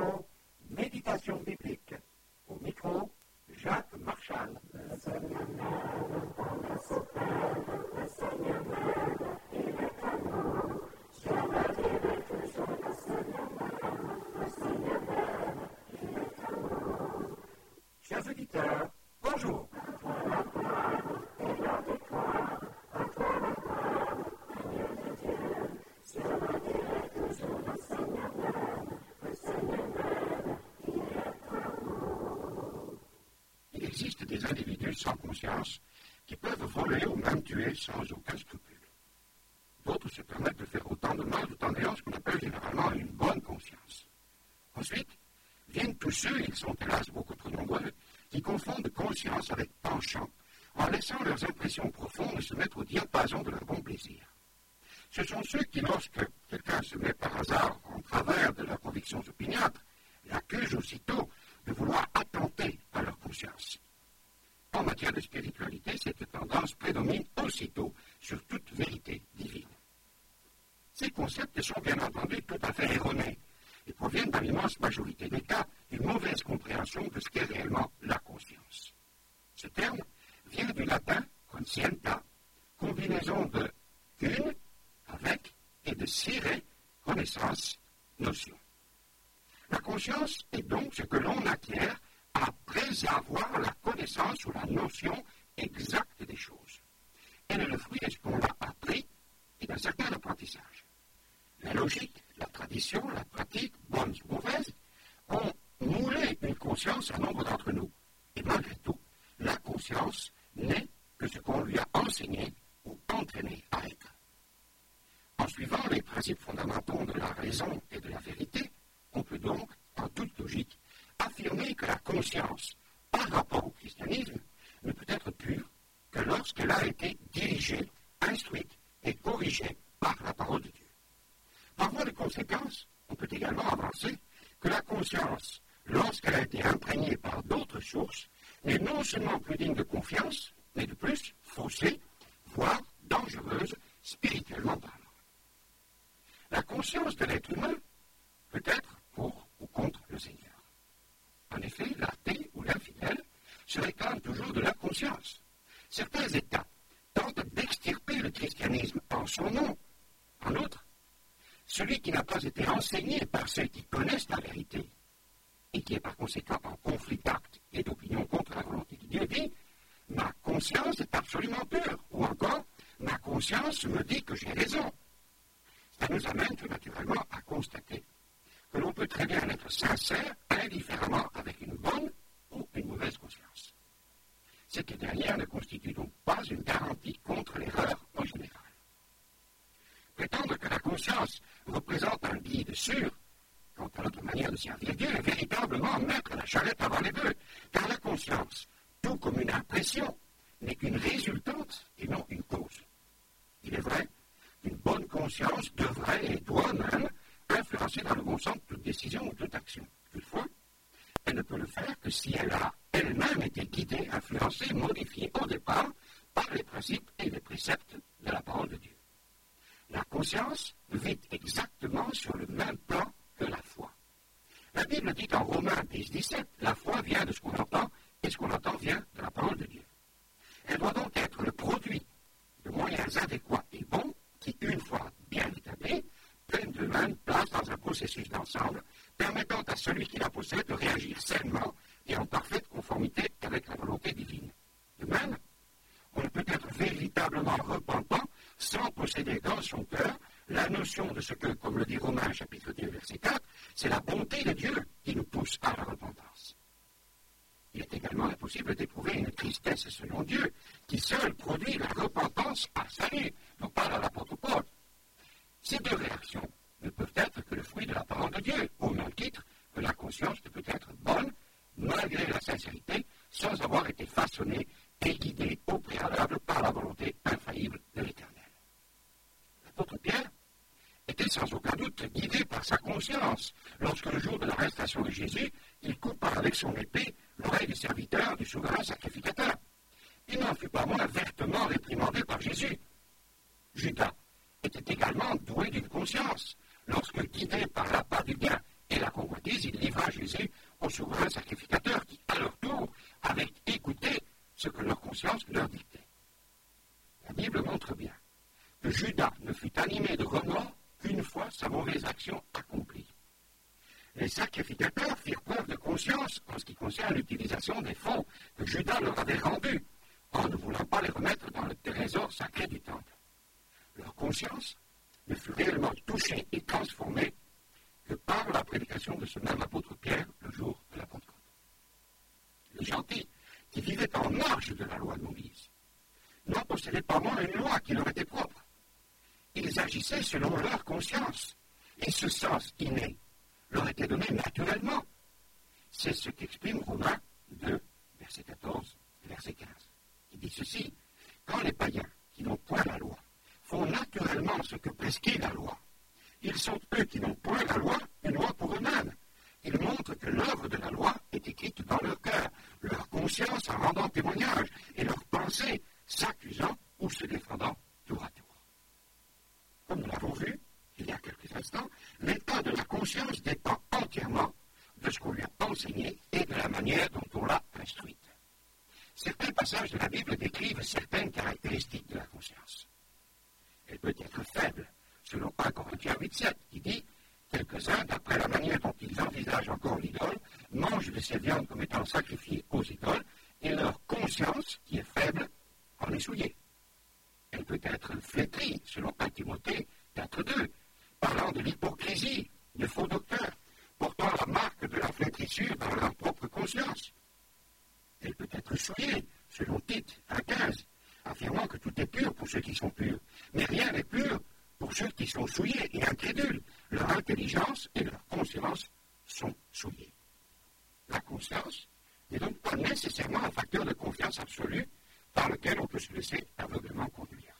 balado, méditation biblique. Au micro, Jacques Marchal. Le Seigneur m'aime, dans la souffrance, le Seigneur m'aime, il est amour. Je le dirai toujours, le Seigneur m'aime, le Seigneur m'aime, il est amour. Chers auditeurs, bonjour. À toi la gloire et la victoire, à toi la gloire, Seigneur de Dieu. Je le dirai toujours, le Seigneur m'aime, le Seigneur m'aime, il est amour. Il existe des individus sans conscience qui peuvent voler ou même tuer sans aucun scrupule. D'autres se permettent de faire autant de mal tout en ayant ce qu'on appelle généralement une bonne conscience. Ensuite, viennent tous ceux, ils sont hélas beaucoup trop nombreux, qui confondent conscience avec penchant, en laissant leurs impressions profondes se mettre au diapason de leur bon plaisir. Ce sont ceux qui, lorsque quelqu'un se met par hasard en travers de leurs convictions opiniâtres, l'accusent aussitôt de vouloir attenter à leur conscience. En matière de spiritualité, cette tendance prédomine aussitôt sur toute vérité divine. Ces concepts sont bien entendu tout à fait erronés et proviennent dans l'immense majorité des cas d'une mauvaise compréhension de ce qu'est réellement la conscience. Ce terme vient du latin conscienta, combinaison de une, avec, et de sire, connaissance, notion. La conscience est donc ce que l'on acquiert après avoir la connaissance ou la notion exacte des choses. Elle est le fruit de ce qu'on a appris et d'un certain apprentissage. La logique, la tradition, la pratique, bonnes ou mauvaises, ont moulé une conscience à nombre d'entre nous. Et malgré tout, la conscience n'est que ce qu'on lui a enseigné ou entraîné à être. En suivant les principes fondamentaux de la raison et de la vérité, on peut donc, en toute logique, affirmer que la conscience, par rapport au christianisme, ne peut être pure que lorsqu'elle a été dirigée, instruite et corrigée par la parole de Dieu. Par voie de conséquence, on peut également avancer que la conscience, lorsqu'elle a été imprégnée par d'autres sources, n'est non seulement plus digne de confiance, mais de plus faussée, voire dangereuse, spirituellement parlant. La conscience de l'être humain peut être pour ou contre le Seigneur. En effet, l'athée ou l'infidèle se réclame toujours de la conscience. Certains États tentent d'extirper le christianisme en son nom. En outre, celui qui n'a pas été enseigné par ceux qui connaissent la vérité et qui est par conséquent en conflit d'actes et d'opinions contre la volonté de Dieu dit « Ma conscience est absolument pure » ou encore « Ma conscience me dit que j'ai raison ». Ça nous amène tout naturellement à constater que l'on peut très bien être sincère indifféremment avec une bonne ou une mauvaise conscience. Cette dernière ne constitue donc pas une garantie contre l'erreur en général. Prétendre que la conscience représente un guide sûr quant à notre manière de servir Dieu est véritablement mettre la charrette avant les bœufs, car la conscience, tout comme une impression, n'est qu'une résultante et non une cause. Il est vrai qu'une bonne conscience devrait et doit même influencer dans le bon sens toute décision ou toute action. Toutefois, elle ne peut le faire que si elle a elle-même été guidée, influencée, modifiée au départ par les principes et les préceptes de la parole de Dieu. La conscience vit exactement sur le même plan que la foi. La Bible dit en Romains 10-17, la foi vient de ce qu'on entend et ce qu'on entend vient de la parole de Dieu. Elle doit donc être le produit de moyens adéquats et bons qui, une fois bien établis, prennent de même place dans un processus d'ensemble permettant à celui qui la possède de réagir sainement et en parfaite conformité avec la volonté divine. De même, on ne peut être véritablement repentant sans posséder dans son cœur la notion de ce que, comme le dit Romains chapitre 2 verset 4, c'est la bonté de Dieu qui nous pousse à la repentance. Il est également impossible d'éprouver une tristesse selon Dieu qui seule produit la repentance à salut, dont parle l'apôtre Paul. Ces deux réactions ne peuvent être que le fruit de la parole de Dieu, au même titre que la conscience ne peut être bonne, malgré la sincérité, sans avoir été façonnée et guidée au préalable par la volonté infaillible de l'Éternel. L'apôtre Pierre était sans aucun doute guidé par sa conscience lorsque le jour de l'arrestation de Jésus, il coupa avec son épée l'oreille du serviteur du souverain sacrificateur. Il n'en fut pas moins vertement réprimandé par Jésus. Judas était également doué d'une conscience lorsque, guidé par l'appât du gain et la convoitise, il livra souverains sacrificateurs qui, à leur tour, avaient écouté ce que leur conscience leur dictait. La Bible montre bien que Judas ne fut animé de remords qu'une fois sa mauvaise action accomplie. Les sacrificateurs firent preuve de conscience en ce qui concerne l'utilisation des fonds que Judas leur avait rendus, en ne voulant pas les remettre dans le trésor sacré du temple. Leur conscience ne fut réellement touchée et transformée que par la prédication de ce même apôtre Pierre le jour de la Pentecôte. Les gentils qui vivaient en marge de la loi de Moïse n'en possédaient pas moins une loi qui leur était propre. Ils agissaient selon leur conscience, et ce sens inné leur était donné naturellement. C'est ce qu'exprime Romains 2, verset 14 et verset 15, qui dit ceci: quand les païens, qui n'ont point la loi, font naturellement ce que prescrit la loi, ils sont eux qui n'ont point la loi, une loi pour eux-mêmes. Ils montrent que l'œuvre de la loi est écrite dans leur cœur, leur conscience en rendant témoignage, et leur pensée s'accusant ou se défendant tour à tour. Comme nous l'avons vu il y a quelques instants, l'état de la conscience dépend entièrement de ce qu'on lui a enseigné et de la manière dont on l'a instruite. Certains passages de la Bible décrivent certaines caractéristiques de la conscience. Elle peut être faible, selon 1 Corinthiens 8,7, qui dit « Quelques-uns, d'après la manière dont ils envisagent encore l'idole, mangent de ces viandes comme étant sacrifiées aux idoles, et leur conscience, qui est faible, en est souillée. » Elle peut être flétrie, selon 1 Timothée 4,2, parlant de l'hypocrisie de faux docteurs, portant la marque de la flétrissure dans leur propre conscience. Elle peut être souillée, selon Tite 1,15, affirmant que tout est pur pour ceux qui sont purs, mais rien n'est pur pour ceux qui sont souillés et incrédules. Leur intelligence et leur conscience sont souillées. La conscience n'est donc pas nécessairement un facteur de confiance absolue par lequel on peut se laisser aveuglément conduire.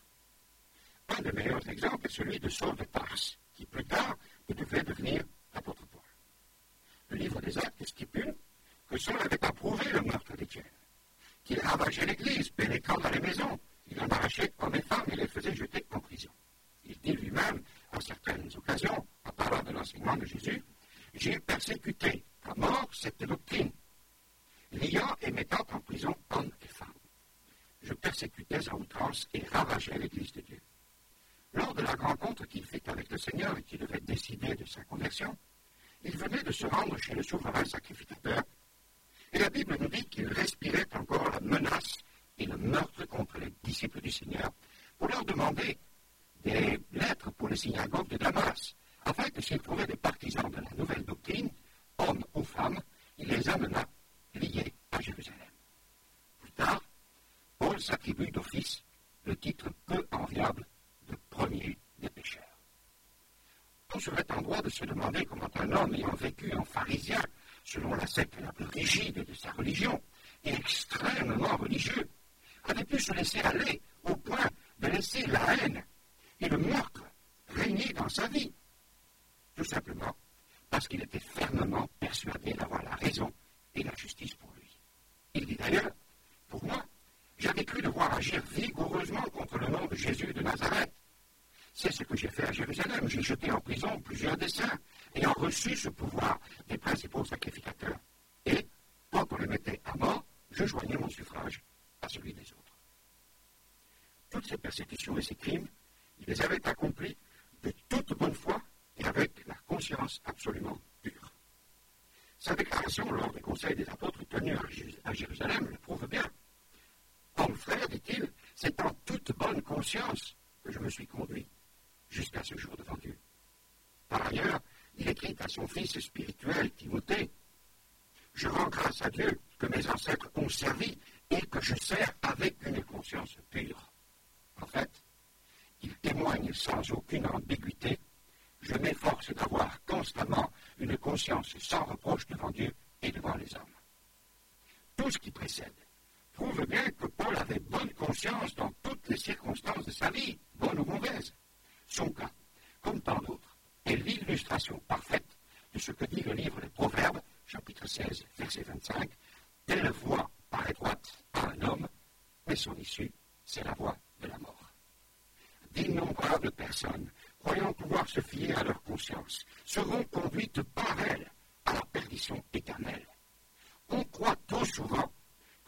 Un des meilleurs exemples est celui de Saul de Tarse, qui plus tard devait devenir apôtre Paul. Le livre des Actes stipule que Saul avait approuvé le meurtre d'Étienne, qu'il ravageait l'Église, pénétrant dans les maisons, il en arrachait hommes et femmes et les faisait jeter en prison. Il dit lui-même, à certaines occasions, en parlant de l'enseignement de Jésus, « J'ai persécuté à mort cette doctrine, liant et mettant en prison hommes et femmes. Je persécutais à outrance et ravageais l'Église de Dieu. » Lors de la rencontre qu'il fit avec le Seigneur et qui devait décider de sa conversion, il venait de se rendre chez le souverain sacrificateur, et la Bible nous dit qu'il respirait encore la menace et le meurtre contre les disciples du Seigneur pour leur demander des lettres pour les synagogues de Damas, afin que s'il trouvait des partisans de la nouvelle doctrine, hommes ou femmes, il les amena liés à Jérusalem. Plus tard, Paul s'attribue d'office le titre peu enviable de premier des pécheurs. On serait en droit de se demander comment un homme ayant vécu en pharisien, selon la secte la plus rigide de sa religion, et extrêmement religieux, avait pu se laisser aller au point de laisser la haine et le meurtre régner dans sa vie. Tout simplement parce qu'il était fermement persuadé d'avoir la raison et la justice pour lui. Il dit d'ailleurs, pour moi, j'avais cru devoir agir vigoureusement contre le nom de Jésus de Nazareth. C'est ce que j'ai fait à Jérusalem. J'ai jeté en prison plusieurs des saints, ayant reçu ce pouvoir des principaux sacrificateurs. Et, quand on les mettait à mort, je joignais mon suffrage à celui des autres. Toutes ces persécutions et ces crimes, il les avait accomplis de toute bonne foi et avec la conscience absolument pure. Sa déclaration lors des conseils des apôtres tenus à Jérusalem le prouve bien. « Homme frère, dit-il, c'est en toute bonne conscience que je me suis conduit jusqu'à ce jour devant Dieu. » Par ailleurs, il écrit à son fils spirituel, Timothée, « Je rends grâce à Dieu que mes ancêtres ont servi et que je sers avec une conscience pure. » En fait, il témoigne sans aucune ambiguïté, « Je m'efforce d'avoir constamment une conscience sans reproche devant Dieu et devant les hommes. » Tout ce qui précède prouve bien que Paul avait bonne conscience dans toutes les circonstances de sa vie, bonnes ou mauvaises. Son cas, comme tant d'autres, est l'illustration parfaite de ce que dit le livre des Proverbes, chapitre 16, verset 25, « Telle voie paraît droite à un homme, mais son issue, c'est la voie de la mort. » D'innombrables personnes, croyant pouvoir se fier à leur conscience, seront conduites par elle à la perdition éternelle.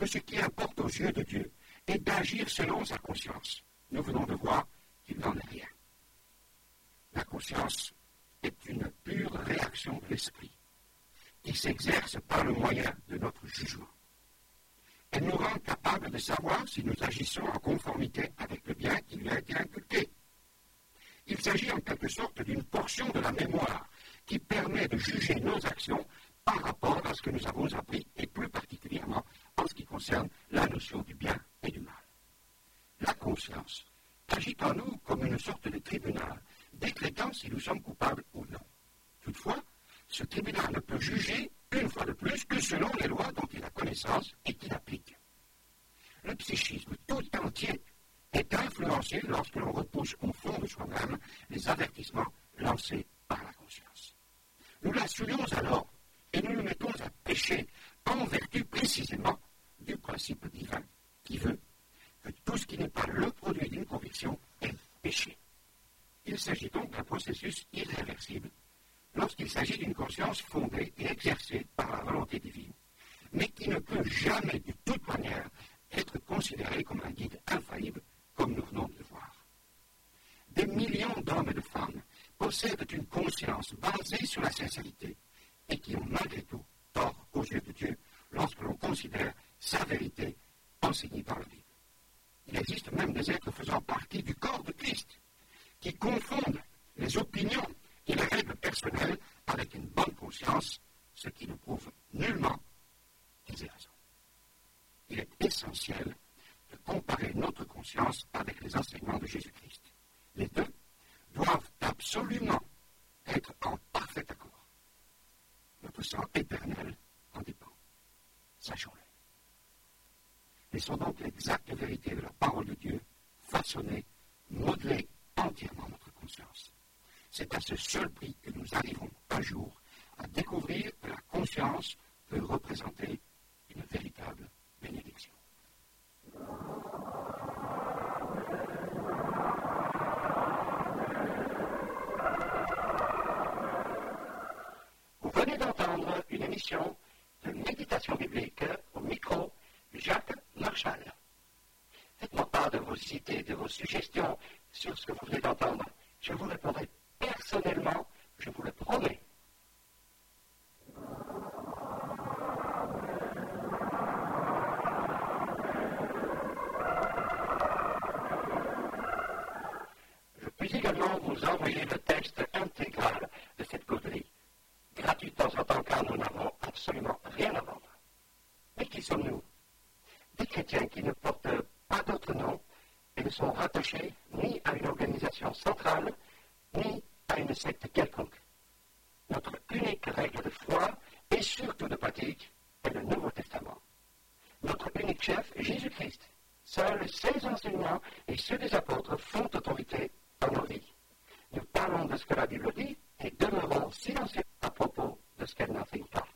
que ce qui importe aux yeux de Dieu est d'agir selon sa conscience. Nous venons de voir qu'il n'en est rien. La conscience est une pure réaction de l'esprit qui s'exerce par le moyen de notre jugement. Elle nous rend capables de savoir si nous agissons en conformité avec le bien qui lui a été inculqué. Il s'agit en quelque sorte d'une portion de la mémoire qui permet de juger nos actions par rapport à ce que nous avons appris, et plus particulièrement en ce qui concerne la notion du bien et du mal. La conscience agit en nous comme une sorte de tribunal, décrétant si nous sommes coupables ou non. Toutefois, ce tribunal ne peut juger, une fois de plus, que selon les lois dont il a connaissance et qu'il applique. Le psychisme tout entier est influencé lorsque l'on repousse au fond de soi-même les avertissements lancés par la conscience. Nous la souillons alors et nous nous mettons à pécher en vertu précisément du principe divin qui veut que tout ce qui n'est pas le produit d'une conviction est péché. Il s'agit donc d'un processus irréversible lorsqu'il s'agit d'une conscience fondée et exercée par la volonté divine, mais qui ne peut jamais, de toute manière, être considérée comme un guide infaillible, comme nous venons de le voir. Des millions d'hommes et de femmes possèdent une conscience basée sur la sincérité et qui ont malgré tout tort aux yeux de Dieu lorsque l'on considère sa vérité enseignée par la Bible. Il existe même des êtres faisant partie du corps de Christ qui confondent les opinions et les règles personnelles avec une bonne conscience, ce qui ne prouve nullement qu'ils aient raison. Il est essentiel de comparer notre conscience avec les enseignements de Jésus-Christ. Les deux doivent absolument être en parfait accord. Notre sort éternel en dépend. Sachons-le. Laissons donc l'exacte vérité de la parole de Dieu façonner, modeler entièrement notre conscience. C'est à ce seul prix que nous arrivons un jour à découvrir que la conscience peut représenter une véritable bénédiction. Vous venez d'entendre une émission de méditation biblique au micro Jacques Marchal. Faites-moi part de vos idées, de vos suggestions sur ce que vous venez d'entendre. Je vous répondrai personnellement, je vous le promets. Je puis également vous envoyer le texte intégral de cette causerie, gratuit de temps en temps car nous n'avons absolument rien à vendre. Mais qui sommes-nous? Des chrétiens qui ne portent pas d'autre nom et ne sont rattachés ni à une organisation centrale, ni à une secte quelconque. Notre unique règle de foi et surtout de pratique est le Nouveau Testament. Notre unique chef, Jésus-Christ. Seuls ses enseignements et ceux des apôtres font autorité dans nos vies. Nous parlons de ce que la Bible dit et demeurons silencieux à propos de ce qu'elle n'enseigne pas.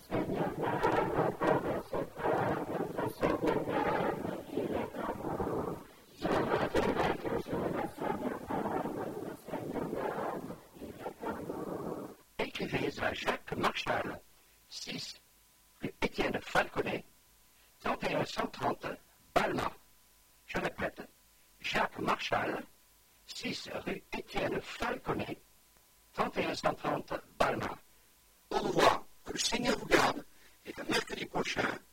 Écrivez à Jacques Marchal, 6 rue Étienne Falconet, 3130 Balma. Je répète, Jacques Marchal, 6 rue Étienne Falconet, 3130 Balma. Au revoir, que le Seigneur vous garde et que mercredi prochain,